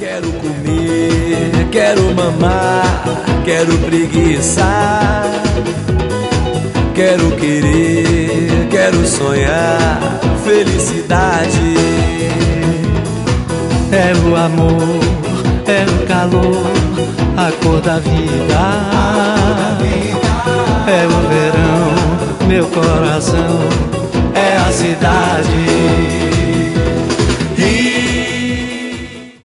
Quero comer, quero mamar, quero preguiçar. Quero querer, quero sonhar felicidade. É o amor, é o calor, a cor da vida. É o verão, meu coração